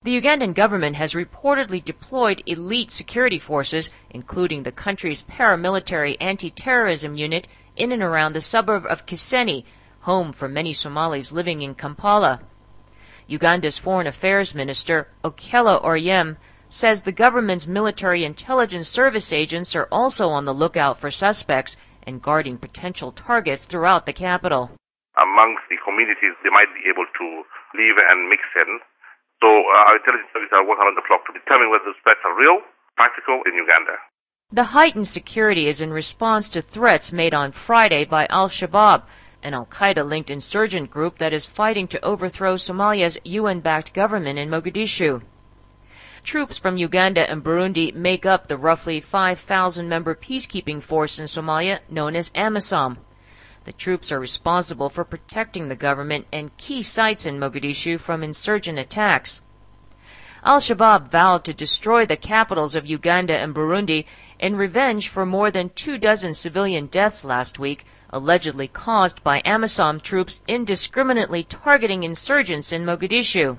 The Ugandan government has reportedly deployed elite security forces, including the country's paramilitary anti-terrorism unit, in and around the suburb of Kisenyi, home for many Somalis living in Kampala. Uganda's Foreign Affairs Minister, Okello Oryem, says the government's military intelligence service agents are also on the lookout for suspects and guarding potential targets throughout the capital. Amongst the communities, they might be able to live and mix in. So our intelligence services are working around the clock to determine whether the threats are real, practical in Uganda. The heightened security is in response to threats made on Friday by Al-Shabaab, an al-Qaeda-linked insurgent group that is fighting to overthrow Somalia's UN-backed government in Mogadishu. Troops from Uganda and Burundi make up the roughly 5,000-member peacekeeping force in Somalia known as AMISOM. The troops are responsible for protecting the government and key sites in Mogadishu from insurgent attacks. Al-Shabaab vowed to destroy the capitals of Uganda and Burundi in revenge for more than 24 civilian deaths last week, allegedly caused by AMISOM troops indiscriminately targeting insurgents in Mogadishu.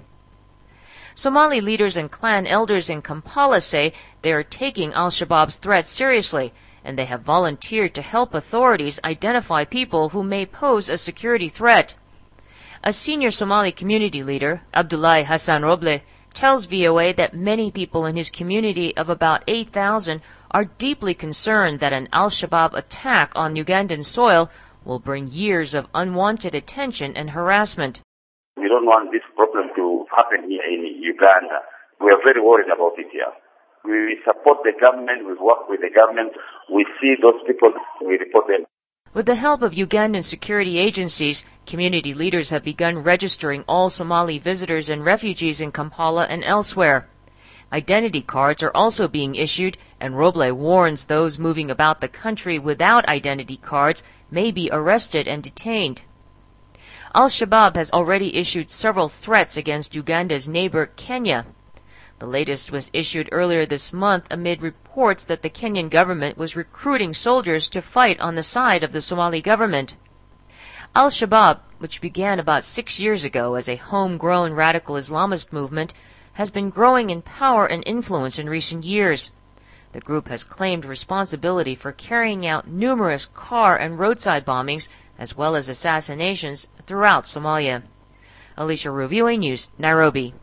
Somali leaders and clan elders in Kampala say they are taking Al-Shabaab's threats seriously, and they have volunteered to help authorities identify people who may pose a security threat. A senior Somali community leader, Abdullahi Hassan Roble, tells VOA that many people in his community of about 8,000 are deeply concerned that an Al-Shabaab attack on Ugandan soil will bring years of unwanted attention and harassment. We don't want this problem to happen here in Uganda. We are very worried about it here. We support the government, we work with the government, we see those people, we report them. With the help of Ugandan security agencies, community leaders have begun registering all Somali visitors and refugees in Kampala and elsewhere. Identity cards are also being issued, and Roble warns those moving about the country without identity cards may be arrested and detained. Al-Shabaab has already issued several threats against Uganda's neighbor, Kenya. The latest was issued earlier this month amid reports that the Kenyan government was recruiting soldiers to fight on the side of the Somali government. Al-Shabaab, which began about 6 years ago as a homegrown radical Islamist movement, has been growing in power and influence in recent years. The group has claimed responsibility for carrying out numerous car and roadside bombings as well as assassinations throughout Somalia. Alicia Ruvio, News, Nairobi.